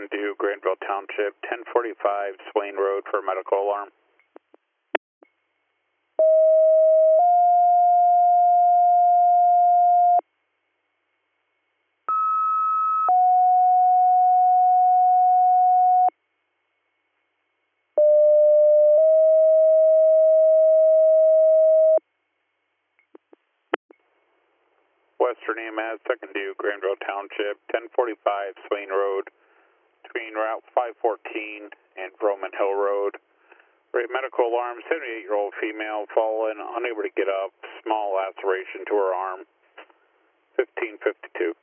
second due, Granville Township, 1045 Swain Road for medical alarm. Western EMS, second due, Granville Township, 1045 Swain Road, between Route 514 and Vroman Hill Road. Rate medical alarm, 78-year-old female, fallen, unable to get up, small laceration to her arm, 1552.